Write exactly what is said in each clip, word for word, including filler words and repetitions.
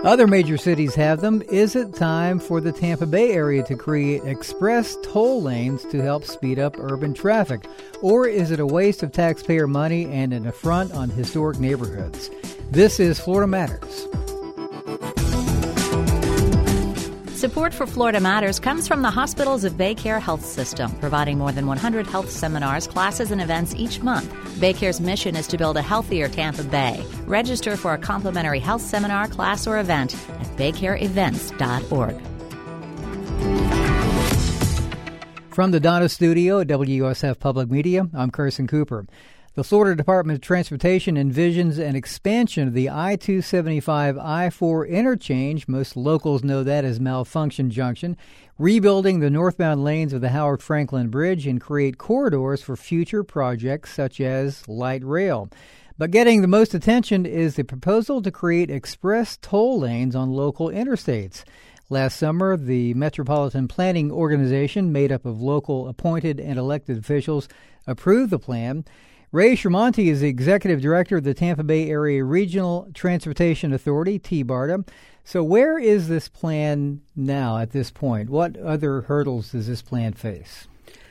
Other major cities have them. Is it time for the Tampa Bay area to create express toll lanes to help speed up urban traffic? Or is it a waste of taxpayer money and an affront on historic neighborhoods? This is Florida Matters. Support for Florida Matters comes from the Hospitals of BayCare Health System, providing more than one hundred health seminars, classes, and events each month. BayCare's mission is to build a healthier Tampa Bay. Register for a complimentary health seminar, class, or event at bay care events dot org. From the Donna Studio at W U S F Public Media, I'm Carson Cooper. The Florida Department of Transportation envisions an expansion of the I two seventy-five I four interchange. Most locals know that as Malfunction Junction, rebuilding the northbound lanes of the Howard Franklin Bridge and create corridors for future projects such as light rail. But getting the most attention is the proposal to create express toll lanes on local interstates. Last summer, the Metropolitan Planning Organization, made up of local appointed and elected officials, approved the plan. Ray Tremonti is the executive director of the Tampa Bay Area Regional Transportation Authority, T B A R T A. So where is this plan now at this point? What other hurdles does this plan face?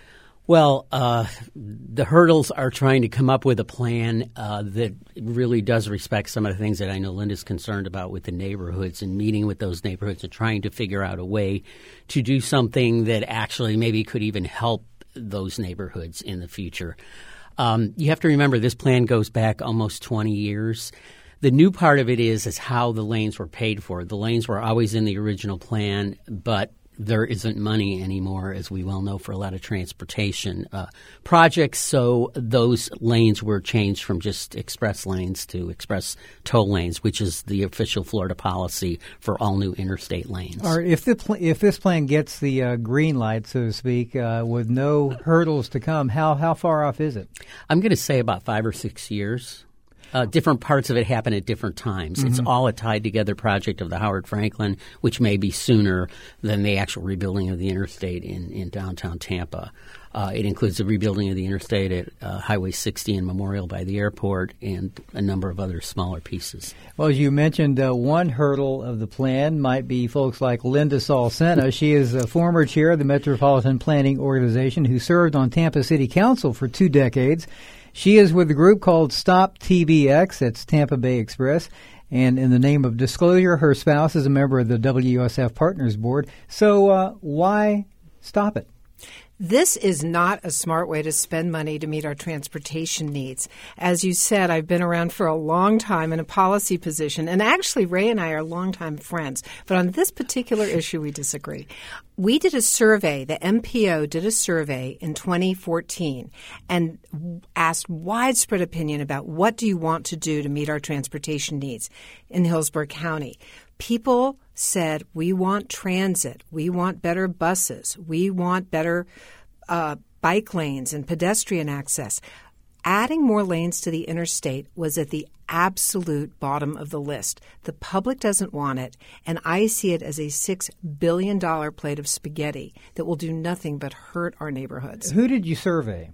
Well, uh, the hurdles are trying to come up with a plan uh, that really does respect some of the things that I know Linda's concerned about with the neighborhoods and meeting with those neighborhoods and trying to figure out a way to do something that actually maybe could even help those neighborhoods in the future. Um, you have to remember this plan goes back almost twenty years. The new part of it is is how the lanes were paid for. The lanes were always in the original plan, but there isn't money anymore, as we well know, for a lot of transportation uh, projects. So those lanes were changed from just express lanes to express toll lanes, which is the official Florida policy for all new interstate lanes. Or if the pl- if this plan gets the uh, green light, so to speak, uh, with no hurdles to come, how how far off is it? I'm going to say about five or six years. Uh, different parts of it happen at different times. Mm-hmm. It's all a tied-together project of the Howard Franklin, which may be sooner than the actual rebuilding of the interstate in, in downtown Tampa. Uh, it includes the rebuilding of the interstate at uh, Highway sixty and Memorial by the airport and a number of other smaller pieces. Well, as you mentioned, uh, one hurdle of the plan might be folks like Linda Salcena. She is a former chair of the Metropolitan Planning Organization who served on Tampa City Council for two decades. She is with a group called Stop T B X, that's Tampa Bay Express, and in the name of disclosure, her spouse is a member of the W U S F Partners Board. So uh, why stop it? This is not a smart way to spend money to meet our transportation needs. As you said, I've been around for a long time in a policy position, and actually Ray and I are longtime friends. But on this particular issue, we disagree. We did a survey, the M P O did a survey in twenty fourteen and asked widespread opinion about what do you want to do to meet our transportation needs in Hillsborough County. People said, we want transit, we want better buses, we want better uh, bike lanes and pedestrian access. Adding more lanes to the interstate was at the absolute bottom of the list. The public doesn't want it, and I see it as a six billion dollars plate of spaghetti that will do nothing but hurt our neighborhoods. Who did you survey?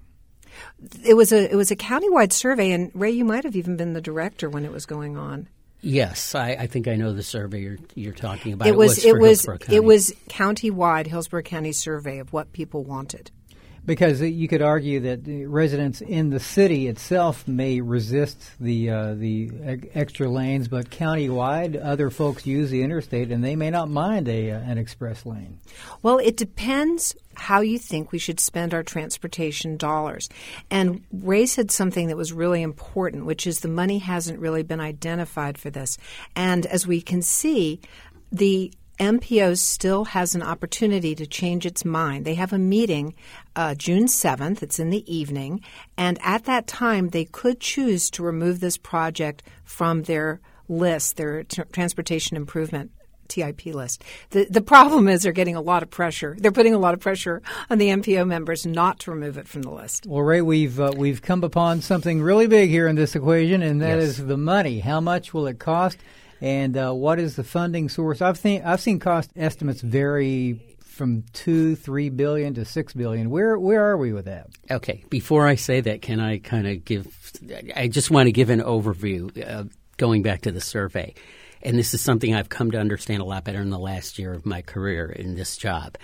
It was a it was a countywide survey, and Ray, you might have even been the director when it was going on. Yes, I, I think I know the survey you're, you're talking about. It was it was it was, it was countywide Hillsborough County survey of what people wanted. Because you could argue that the residents in the city itself may resist the uh, the extra lanes, but countywide, other folks use the interstate, and they may not mind a uh, an express lane. Well, it depends how you think we should spend our transportation dollars. And Ray said something that was really important, which is the money hasn't really been identified for this. And as we can see, the M P O still has an opportunity to change its mind. They have a meeting uh, June seventh. It's in the evening. And at that time, they could choose to remove this project from their list, their t- transportation improvement T I P list. The the problem is they're getting a lot of pressure. They're putting a lot of pressure on the M P O members not to remove it from the list. Well, Ray, we've uh, we've come upon something really big here in this equation, and that yes. is the money. How much will it cost? And uh, what is the funding source? I've seen I've seen cost estimates vary from two, three billion to six billion. Where where are we with that? Okay. Before I say that, can I kind of give? I just want to give an overview. Uh, going back to the survey, and this is something I've come to understand a lot better in the last year of my career in this job.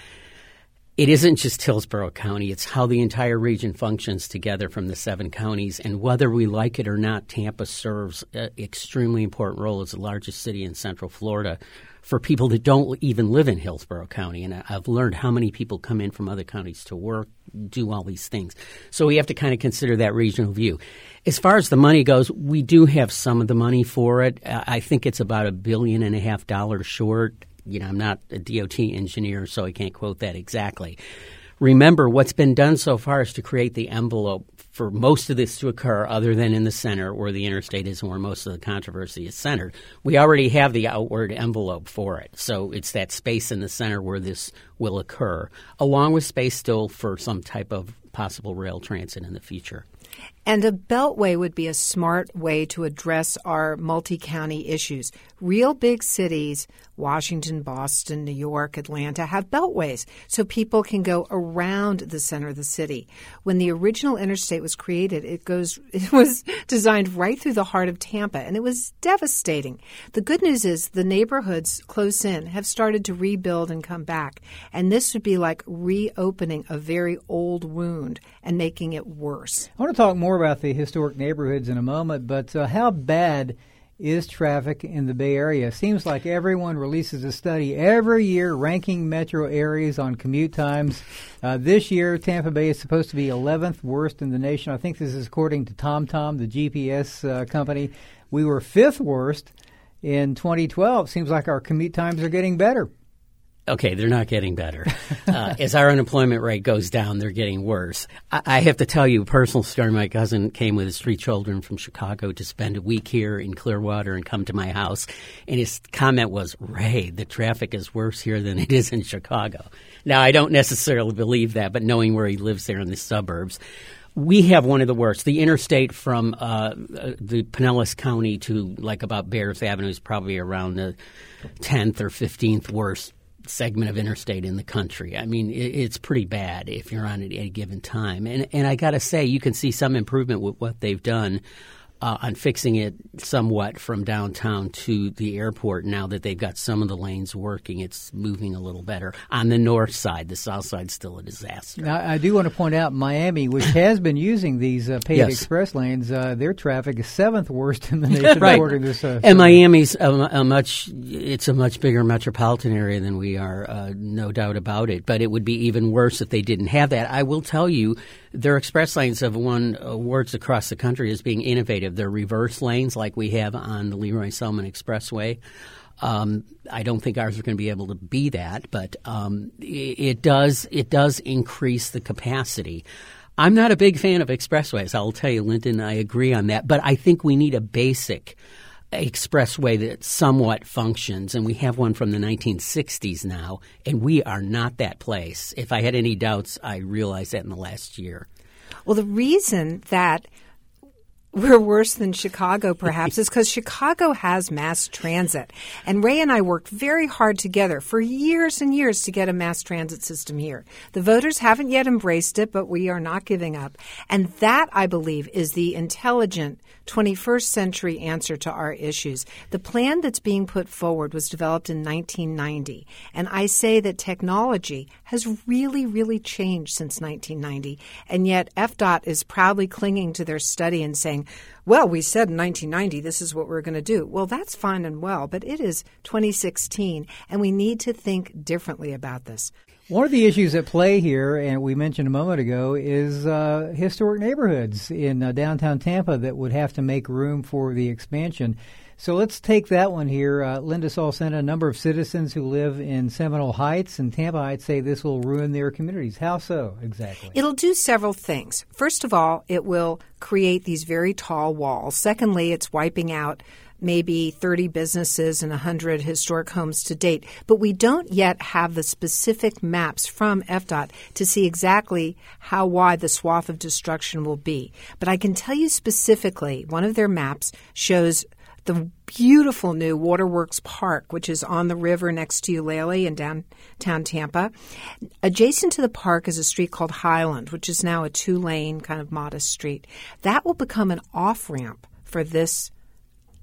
It isn't just Hillsborough County. It's how the entire region functions together from the seven counties. And whether we like it or not, Tampa serves an extremely important role as the largest city in Central Florida for people that don't even live in Hillsborough County. And I've learned how many people come in from other counties to work, do all these things. So we have to kind of consider that regional view. As far as the money goes, we do have some of the money for it. I think it's about a billion and a half dollars short. You know, I'm not a D O T engineer, so I can't quote that exactly. Remember, what's been done so far is to create the envelope for most of this to occur other than in the center where the interstate is and where most of the controversy is centered. We already have the outward envelope for it. So it's that space in the center where this will occur, along with space still for some type of possible rail transit in the future. And a beltway would be a smart way to address our multi-county issues. Real big cities, Washington, Boston, New York, Atlanta, have beltways so people can go around the center of the city. When the original interstate was created, it goes it was designed right through the heart of Tampa, and it was devastating. The good news is the neighborhoods close in have started to rebuild and come back, and this would be like reopening a very old wound and making it worse. I want to talk more about the historic neighborhoods in a moment, but uh, how bad is traffic in the Bay Area? Seems like everyone releases a study every year ranking metro areas on commute times. Uh, this year, Tampa Bay is supposed to be eleventh worst in the nation. I think this is according to TomTom, the G P S uh, company. We were fifth worst in twenty twelve. Seems like our commute times are getting better. Okay, they're not getting better. Uh, as our unemployment rate goes down, they're getting worse. I, I have to tell you a personal story. My cousin came with his three children from Chicago to spend a week here in Clearwater and come to my house. And his comment was, Ray, the traffic is worse here than it is in Chicago. Now, I don't necessarily believe that, but knowing where he lives there in the suburbs, we have one of the worst. The interstate from uh, the Pinellas County to like about Bears Avenue is probably around the tenth or fifteenth worst segment of interstate in the country. I mean, it, it's pretty bad if you're on it at a given time. And and I got to say, you can see some improvement with what they've done uh, on fixing it somewhat from downtown to the airport. Now that they've got some of the lanes working, it's moving a little better. On the north side, the south side's still a disaster. Now, I do want to point out Miami, which has been using these uh, paved yes. express lanes, uh, their traffic is seventh worst in the nation. Right. According to this, uh, and Miami's a, a much, it's a much bigger metropolitan area than we are, uh, no doubt about it. But it would be even worse if they didn't have that. I will tell you, their express lanes have won awards across the country as being innovative. They're reverse lanes like we have on the Leroy Selman Expressway. Um, I don't think ours are going to be able to be that, but um, it, it does it does increase the capacity. I'm not a big fan of expressways. I'll tell you, Lyndon, I agree on that. But I think we need a basic expressway that somewhat functions, and we have one from the nineteen sixties now, and we are not that place. If I had any doubts, I realized that in the last year. Well, the reason that we're worse than Chicago, perhaps, is because Chicago has mass transit. And Ray and I worked very hard together for years and years to get a mass transit system here. The voters haven't yet embraced it, but we are not giving up. And that, I believe, is the intelligent twenty-first century answer to our issues. The plan that's being put forward was developed in nineteen ninety. And I say that technology has really, really changed since nineteen ninety. And yet F D O T is proudly clinging to their study and saying, well, we said in nineteen ninety this is what we're going to do. Well, that's fine and well, but it is twenty sixteen, and we need to think differently about this. One of the issues at play here, and we mentioned a moment ago, is uh, historic neighborhoods in uh, downtown Tampa that would have to make room for the expansion. So let's take that one here. Uh, Linda Salcenta, a number of citizens who live in Seminole Heights and Tampa Heights say this will ruin their communities. How so exactly? It'll do several things. First of all, it will create these very tall walls. Secondly, it's wiping out maybe thirty businesses and one hundred historic homes to date. But we don't yet have the specific maps from F D O T to see exactly how wide the swath of destruction will be. But I can tell you specifically, one of their maps shows the beautiful new Waterworks Park, which is on the river next to Eulalie in downtown Tampa. Adjacent to the park is a street called Highland, which is now a two-lane kind of modest street. That will become an off-ramp for this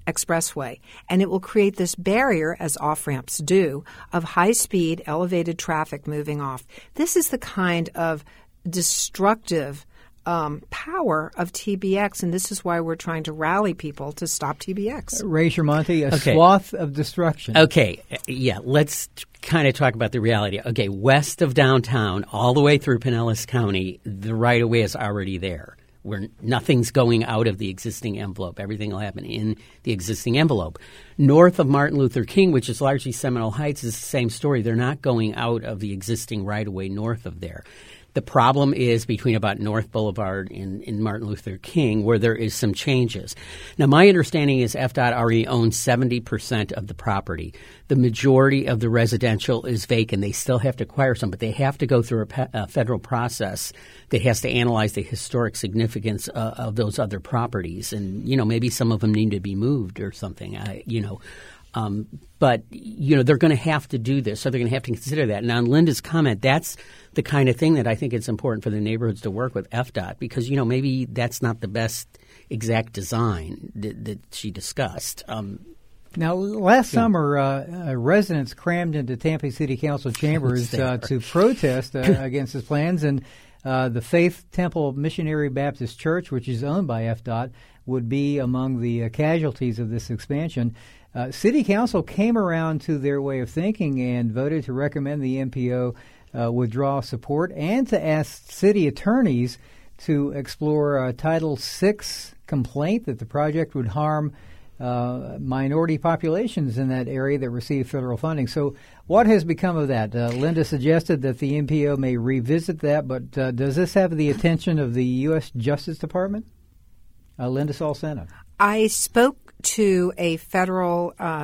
expressway, and it will create this barrier, as off-ramps do, of high-speed, elevated traffic moving off. This is the kind of destructive um, power of T B X, and this is why we're trying to rally people to stop T B X. Ray Shermonte, a okay. swath of destruction. Okay, yeah, let's kind of talk about the reality. Okay, west of downtown, all the way through Pinellas County, the right-of-way is already there. Where nothing's going out of the existing envelope. Everything will happen in the existing envelope. North of Martin Luther King, which is largely Seminole Heights, is the same story. They're not going out of the existing right-of-way north of there. The problem is between about North Boulevard and, and Martin Luther King, where there is some changes. Now, my understanding is F D O T already owns seventy percent of the property. The majority of the residential is vacant. They still have to acquire some, but they have to go through a, pe- a federal process that has to analyze the historic significance uh, of those other properties. And, you know, maybe some of them need to be moved or something, I, you know. Um, but, you know, they're going to have to do this, so they're going to have to consider that. And on Linda's comment, that's the kind of thing that I think it's important for the neighborhoods to work with F D O T because, you know, maybe that's not the best exact design that, that she discussed. Um, now, last yeah. summer, uh, uh, residents crammed into Tampa City Council chambers uh, to protest uh, against his plans, and uh, the Faith Temple Missionary Baptist Church, which is owned by F D O T, would be among the uh, casualties of this expansion. Uh, City Council came around to their way of thinking and voted to recommend the M P O uh, withdraw support and to ask city attorneys to explore a Title six complaint that the project would harm uh, minority populations in that area that receive federal funding. So what has become of that? Uh, Linda suggested that the M P O may revisit that, but uh, does this have the attention of the U S Justice Department? Uh, Linda Salcena. I spoke to a federal uh,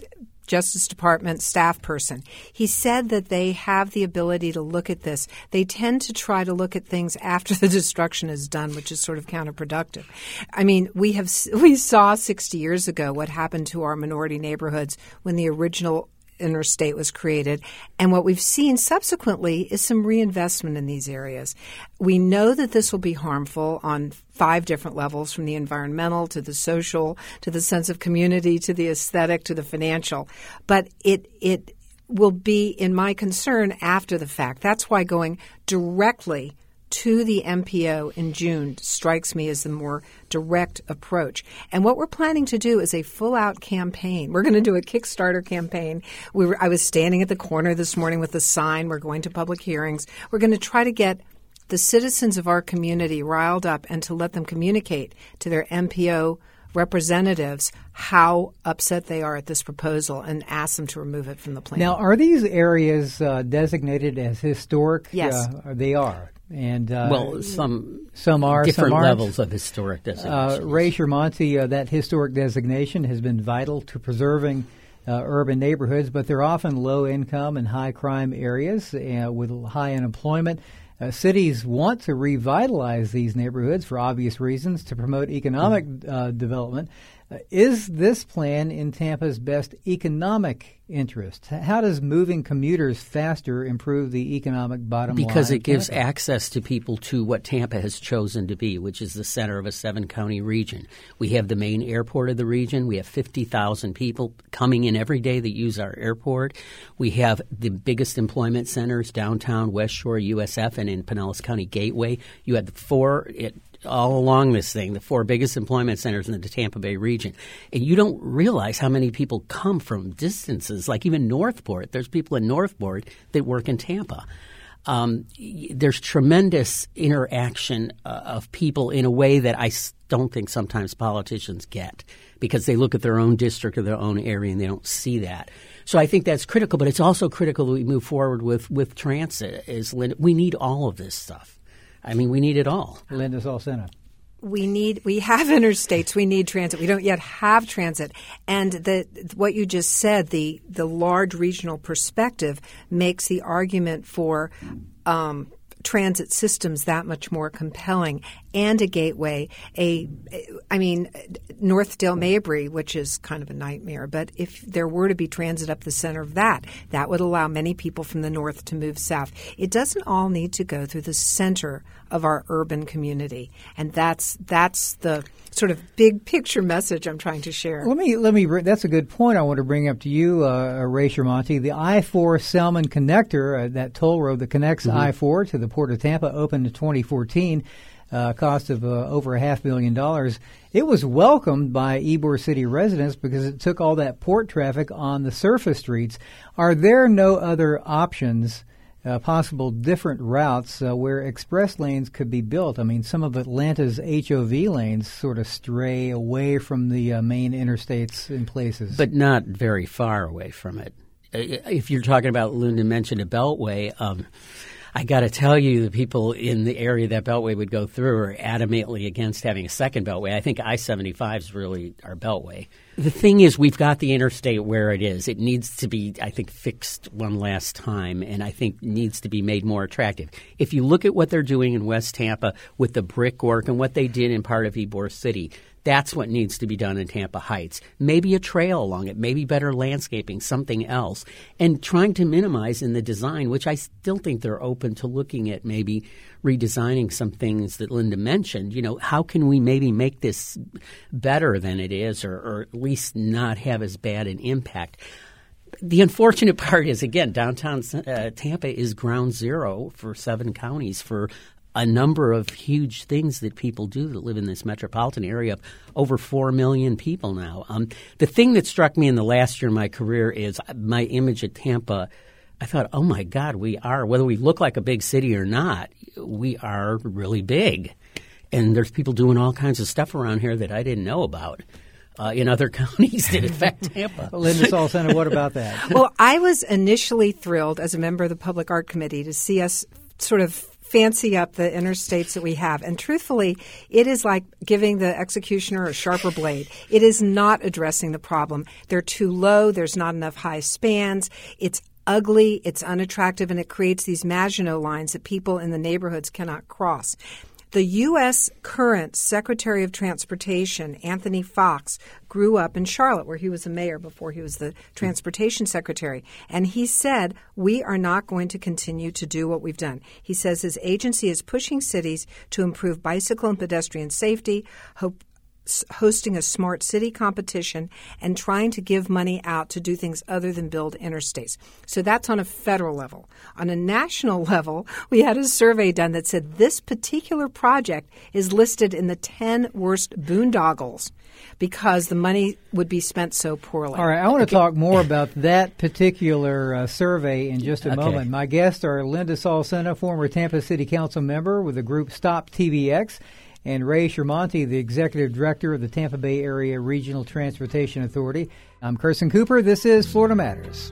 Justice Department staff person. He said that they have the ability to look at this. They tend to try to look at things after the destruction is done, which is sort of counterproductive. I mean, we have we saw sixty years ago what happened to our minority neighborhoods when the original interstate was created. And what we've seen subsequently is some reinvestment in these areas. We know that this will be harmful on five different levels, from the environmental to the social, to the sense of community, to the aesthetic, to the financial. But it it will be, in my concern, after the fact. That's why going directly to the M P O in June strikes me as the more direct approach. And what we're planning to do is a full-out campaign. We're going to do a Kickstarter campaign. We were, I was standing at the corner this morning with a sign. We're going to public hearings. We're going to try to get the citizens of our community riled up and to let them communicate to their M P O representatives how upset they are at this proposal and ask them to remove it from the plan. Now, are these areas uh, designated as historic? Yes. Uh, they are. And uh, well, some some are different some aren't. levels of historic designation. Uh, Ray Shermonte, uh, that historic designation has been vital to preserving uh, urban neighborhoods, but they're often low-income and high-crime areas uh, with high unemployment. Uh, cities want to revitalize these neighborhoods for obvious reasons to promote economic mm-hmm. uh, development. Uh, is this plan in Tampa's best economic interest? How does moving commuters faster improve the economic bottom line? Because it gives access to people to what Tampa has chosen to be, which is the center of a seven-county region. We have the main airport of the region. We have fifty thousand people coming in every day that use our airport. We have the biggest employment centers, downtown, West Shore, U S F, and in Pinellas County Gateway. You had the four it, all along this thing, the four biggest employment centers in the Tampa Bay region. And you don't realize how many people come from distances, like even Northport. There's people in Northport that work in Tampa. Um, there's tremendous interaction uh, of people in a way that I don't think sometimes politicians get, because they look at their own district or their own area and they don't see that. So I think that's critical, but it's also critical that we move forward with, with transit. Is we need all of this stuff. I mean, we need it all. Linda Salcena. We need, we have interstates. We need transit. We don't yet have transit. And the, what you just said, the, the large regional perspective makes the argument for um, transit systems that much more compelling. and a gateway. A, I mean, Northdale Mabry, which is kind of a nightmare, but if there were to be transit up the center of that, that would allow many people from the north to move south. It doesn't all need to go through the center of our urban community, and that's that's the sort of big picture message I'm trying to share. Let me let me. That's a good point. I want to bring up to you, uh, Ray Shermonte. The I four Selman Connector, uh, that toll road that connects mm-hmm. I four to the Port of Tampa, opened in twenty fourteen. Uh, cost of uh, over a half million dollars. It was welcomed by Ybor City residents because it took all that port traffic on the surface streets. Are there no other options, uh, possible different routes uh, where express lanes could be built? I mean, some of Atlanta's H O V lanes sort of stray away from the uh, main interstates in places. But not very far away from it. If you're talking about, Linda mentioned a beltway, um, I got to tell you, the people in the area that beltway would go through are adamantly against having a second beltway. I think I seventy-five is really our beltway. The thing is, we've got the interstate where it is. It needs to be, I think, fixed one last time, and I think needs to be made more attractive. If you look at what they're doing in West Tampa with the brickwork and what they did in part of Ybor City, that's what needs to be done in Tampa Heights. Maybe a trail along it, maybe better landscaping, something else. And trying to minimize in the design, which I still think they're open to looking at maybe redesigning some things that Linda mentioned. You know, how can we maybe make this better than it is, or, or at least not have as bad an impact? The unfortunate part is, again, downtown uh, Tampa is ground zero for seven counties for a number of huge things that people do that live in this metropolitan area of over four million people now. Um, the thing that struck me in the last year of my career is my image at Tampa. I thought, oh, my God, we are, whether we look like a big city or not, we are really big. And there's people doing all kinds of stuff around here that I didn't know about. Uh, in other counties that affect Tampa. Linda Salcena, what about that? Well, I was initially thrilled as a member of the Public Art Committee to see us sort of fancy up the interstates that we have. And truthfully, it is like giving the executioner a sharper blade. It is not addressing the problem. They're too low. There's not enough high spans. It's ugly. It's unattractive. And it creates these Maginot lines that people in the neighborhoods cannot cross. The U S current Secretary of Transportation, Anthony Fox, grew up in Charlotte, where he was the mayor before he was the Transportation Secretary. And he said, we are not going to continue to do what we've done. He says his agency is pushing cities to improve bicycle and pedestrian safety, hope hosting a smart city competition, and trying to give money out to do things other than build interstates. So that's on a federal level. On a national level, we had a survey done that said this particular project is listed in the ten worst boondoggles because the money would be spent so poorly. All right, I want to okay. talk more about that particular uh, survey in just a okay. moment. My guests are Linda Salcena, former Tampa City Council member with the group Stop T V X, and Ray Shermonte, the Executive Director of the Tampa Bay Area Regional Transportation Authority. I'm Kirsten Cooper. This is Florida Matters.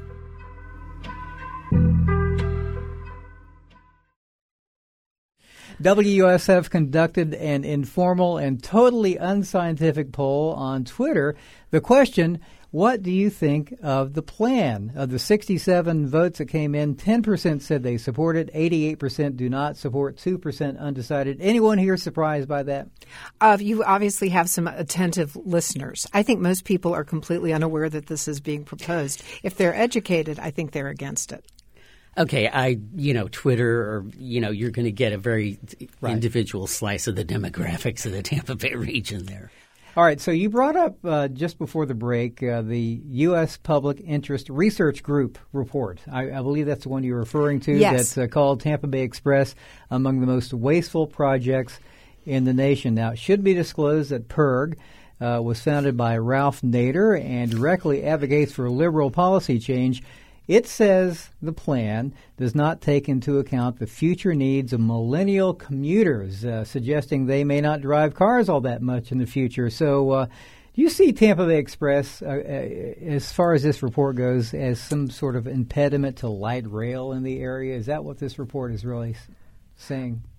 W U S F conducted an informal and totally unscientific poll on Twitter. The question, what do you think of the plan? Of the sixty-seven votes that came in, ten percent said they support it, eighty-eight percent do not support, two percent undecided. Anyone here surprised by that? Uh, you obviously have some attentive listeners. I think most people are completely unaware that this is being proposed. If they're educated, I think they're against it. Okay, I, you know, Twitter, or, you know, you're going to get a very right. individual slice of the demographics of the Tampa Bay region there. All right, so you brought up uh, just before the break uh, the U S Public Interest Research Group report. I, I believe that's the one you're referring to. Yes. That's uh, called Tampa Bay Express, among the most wasteful projects in the nation. Now, it should be disclosed that P I R G uh, was founded by Ralph Nader and directly advocates for liberal policy change. It says the plan does not take into account the future needs of millennial commuters, uh, suggesting they may not drive cars all that much in the future. So uh, do you see Tampa Bay Express, uh, uh, as far as this report goes, as some sort of impediment to light rail in the area? Is that what this report is really saying?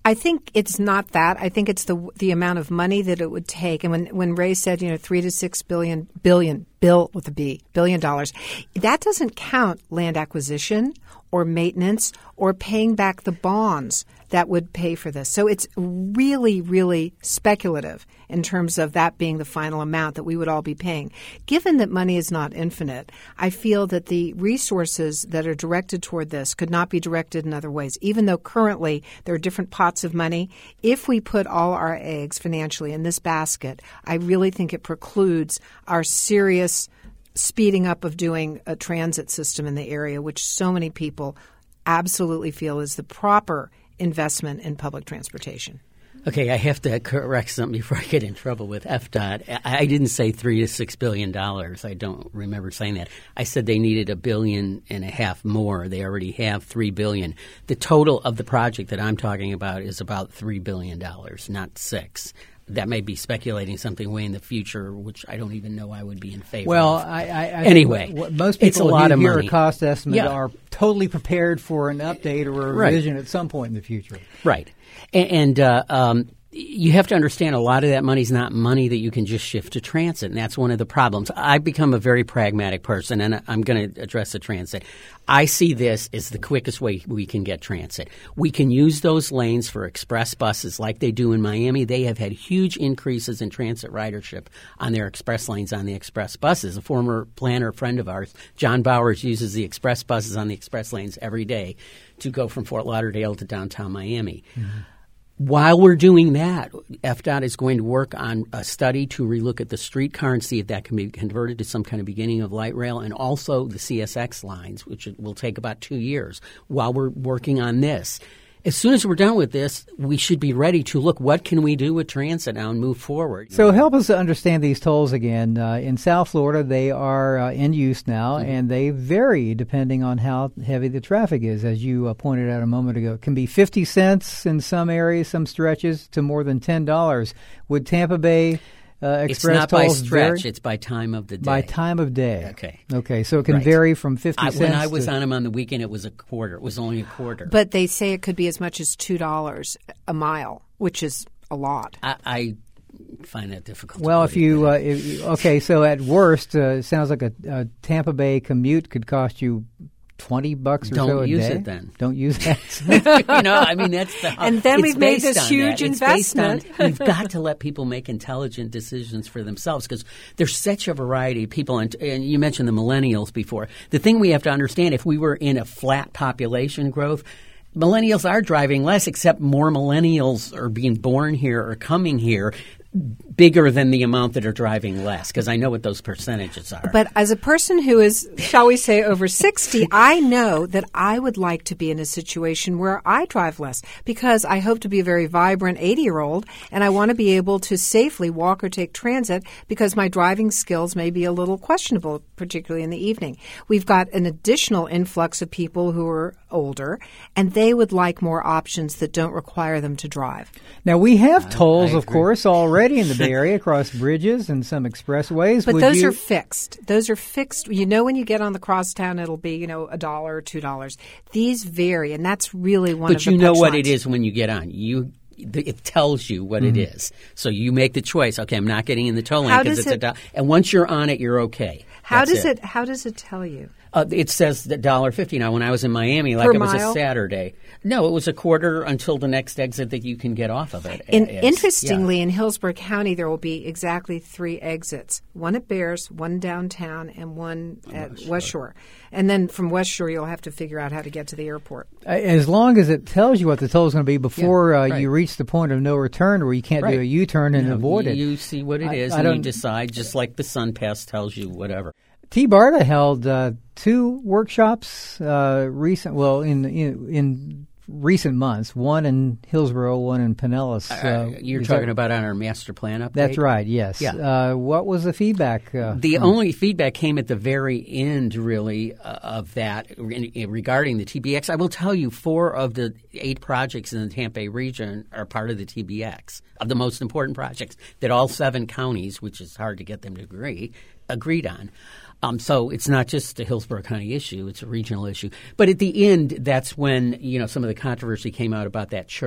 I think it's not that. I think it's the the amount of money that it would take. And when, when Ray said, you know, three to six billion, billion, bill with a B, billion dollars, that doesn't count land acquisition or maintenance or paying back the bonds that would pay for this. So it's really, really speculative in terms of that being the final amount that we would all be paying. Given that money is not infinite, I feel that the resources that are directed toward this could not be directed in other ways. Even though currently there are different pots of money, if we put all our eggs financially in this basket, I really think it precludes our serious speeding up of doing a transit system in the area, which so many people absolutely feel is the proper investment in public transportation. Okay, I have to correct something before I get in trouble with F D O T. I didn't say three to six billion dollars. I don't remember saying that. I said they needed a billion and a half more. They already have three billion. The total of the project that I'm talking about is about three billion dollars, not six. That may be speculating something way in the future, which I don't even know I would be in favor well, of. Well, I, I, I anyway, what most people it's a lot who of hear money. a cost estimate yeah. are totally prepared for an update or a revision right. at some point in the future. Right. And, and uh, um, you have to understand a lot of that money is not money that you can just shift to transit, and that's one of the problems. I've become a very pragmatic person, and I'm going to address the transit. I see this as the quickest way we can get transit. We can use those lanes for express buses like they do in Miami. They have had huge increases in transit ridership on their express lanes on the express buses. A former planner friend of ours, John Bowers, uses the express buses on the express lanes every day to go from Fort Lauderdale to downtown Miami. Mm-hmm. While we're doing that, F D O T is going to work on a study to relook at the streetcar and see if that can be converted to some kind of beginning of light rail, and also the C S X lines, which will take about two years. While we're working on this, as soon as we're done with this, we should be ready to look, what can we do with transit now and move forward. So help us to understand these tolls again. Uh, in South Florida, they are uh, in use now, mm-hmm. and they vary depending on how heavy the traffic is. As you uh, pointed out a moment ago, it can be fifty cents in some areas, some stretches, to more than ten dollars. Would Tampa Bay uh, Express It's not by tolls stretch, vary? it's by time of the day. By time of day. Okay. Okay, so it can right. vary from fifty I, cents When I was to, on them on the weekend, it was a quarter. It was only a quarter. But they say it could be as much as two dollars a mile, which is a lot. I, I find that difficult. Well, to if you, uh, if, okay, so at worst, uh, it sounds like a, a Tampa Bay commute could cost you twenty bucks or Don't so a use day. it then. Don't use that. you know, I mean, that's the. And then it's we've made based this on huge that. It's investment. based on, we've got to let people make intelligent decisions for themselves, because there's such a variety of people. And, and you mentioned the millennials before. The thing we have to understand, if we were in a flat population growth, millennials are driving less, except more millennials are being born here or coming here, bigger than the amount that are driving less, because I know what those percentages are. But as a person who is, shall we say, over sixty, I know that I would like to be in a situation where I drive less, because I hope to be a very vibrant eighty-year-old, and I want to be able to safely walk or take transit, because my driving skills may be a little questionable, particularly in the evening. We've got an additional influx of people who are older, and they would like more options that don't require them to drive. Now, we have I, tolls, I of course, already in the Bay Area across bridges and some expressways. But Would those you... are fixed. Those are fixed. You know, when you get on the crosstown, it'll be, you know, a dollar or two dollars. These vary, and that's really one but of the you know what punchlines. it is when you get on. You It tells you what Mm-hmm. it is. So you make the choice. Okay, I'm not getting in the toll lane How because does it's a it- dollar. And once you're on it, you're okay. How That's does it. How does it tell you? Uh, it says one dollar fifty. Now, when I was in Miami, like Per it was mile? a Saturday. No, it was a quarter until the next exit that you can get off of it. In, It's- interestingly, yeah. in Hillsborough County, there will be exactly three exits: one at Bears, one downtown, and one at West West Shore. And then from West Shore, you'll have to figure out how to get to the airport. As long as it tells you what the toll is going to be before Yeah, uh, right. you reach the point of no return where you can't do Right. a U-turn and You know, avoid you, it. You see what it I- is, I and you don't- decide, just like the Sun Pass tells you, whatever. T-BARTA held uh, two workshops uh, recent. Well, in, in in recent months. One in Hillsborough, one in Pinellas. Uh, Uh, you're is talking that, about on our master plan update? That's right. Yes. Yeah. Uh, what was the feedback? Uh, The from- only feedback came at the very end, really, uh, of that re- regarding the T B X. I will tell you, four of the eight projects in the Tampa Bay region are part of the T B X, of the most important projects that all seven counties, which is hard to get them to agree, agreed on. Um, so it's not just a Hillsborough County issue; it's a regional issue. But at the end, that's when you know some of the controversy came out about that church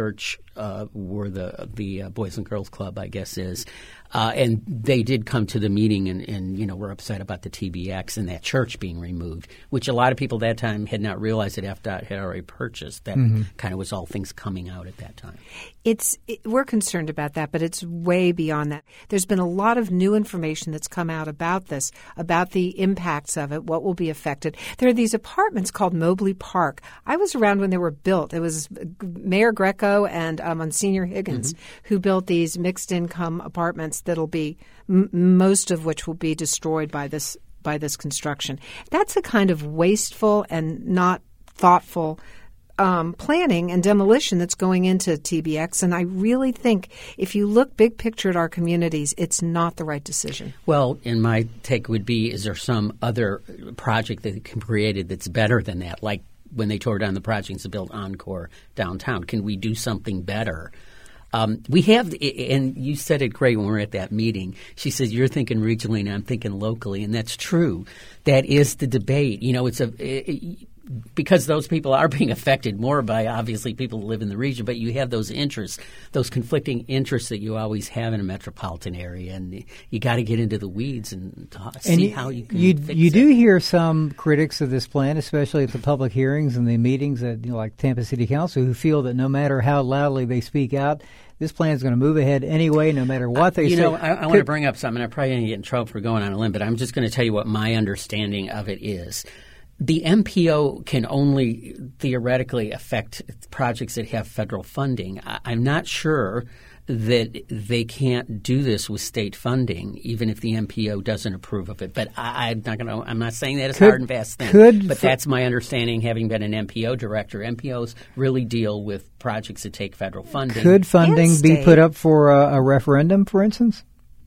uh, where the the uh, Boys and Girls Club, I guess, is. Uh, and they did come to the meeting and, and, you know, were upset about the T B X and that church being removed, which a lot of people at that time had not realized that F D O T had already purchased. That mm-hmm. kind of was all things coming out at that time. It's it, we're concerned about that, but it's way beyond that. There's been a lot of new information that's come out about this, about the impacts of it, what will be affected. There are these apartments called Mobley Park. I was around when they were built. It was Mayor Greco and um, Monsignor Higgins mm-hmm. who built these mixed-income apartments that'll be m- most of which will be destroyed by this by this construction. That's a kind of wasteful and not thoughtful um, planning and demolition that's going into T B X. And I really think if you look big picture at our communities, it's not the right decision. Well, and my take would be, is there some other project that can be created that's better than that? Like when they tore down the projects to build Encore downtown, can we do something better? Um, we have, and you said it great when we were at that meeting. She says, you're thinking regionally and I'm thinking locally, and that's true. That is the debate. You know, it's a it, because those people are being affected more by, obviously, people who live in the region, but you have those interests, those conflicting interests that you always have in a metropolitan area, and you got to get into the weeds and talk, see and how you can you, fix you it. do hear some critics of this plan, especially at the public hearings and the meetings at, you know, like Tampa City Council, who feel that no matter how loudly they speak out, this plan is going to move ahead anyway, no matter what they uh, you say. You know, I, I want to bring up something. I'm probably going to get in trouble for going on a limb, but I'm just going to tell you what my understanding of it is. The M P O can only theoretically affect projects that have federal funding. I, I'm not sure that they can't do this with state funding, even if the M P O doesn't approve of it. But I, I'm not going to. I'm not saying that it's could, hard and fast thing. Could, but that's my understanding, having been an M P O director. M P Os really deal with projects that take federal funding. Could funding be put up for a, a referendum, for instance?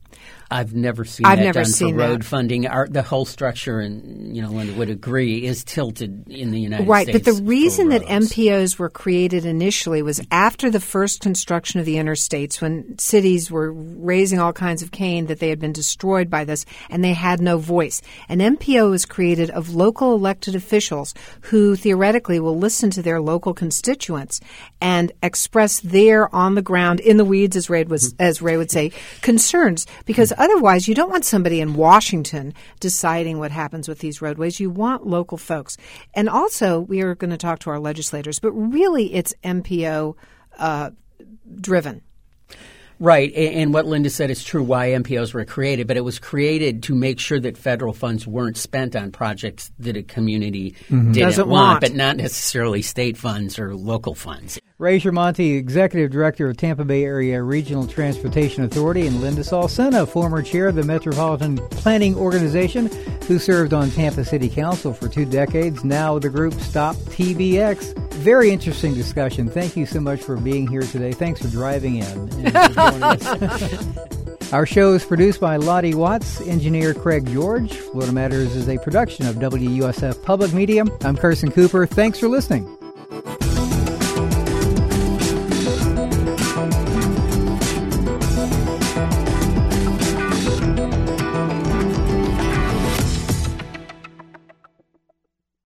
I've never seen I've that never done seen for road that. funding. Our, the whole structure, and you know, Linda would agree, is tilted in the United right, States. Right, but the reason that roads. M P Os were created initially was after the first construction of the interstates, when cities were raising all kinds of cane that they had been destroyed by this, and they had no voice. An M P O was created of local elected officials who theoretically will listen to their local constituents and express their on the ground, in the weeds, as Ray was, as Ray would say, concerns. Because otherwise, you don't want somebody in Washington deciding what happens with these roadways. You want local folks. And also, we are going to talk to our legislators, but really it's M P O uh, driven. Right, and what Linda said is true, why M P Os were created, but it was created to make sure that federal funds weren't spent on projects that a community mm-hmm. didn't Doesn't want, want, but not necessarily state funds or local funds. Ray Shermonte, Executive Director of Tampa Bay Area Regional Transportation Authority, and Linda Salcena, former chair of the Metropolitan Planning Organization, who served on Tampa City Council for two decades, now with the group Stop T B X. Very interesting discussion. Thank you so much for being here today. Thanks for driving in. And for joining us. Our show is produced by Lottie Watts, engineer Craig George. Florida Matters is a production of W U S F Public Media. I'm Carson Cooper. Thanks for listening.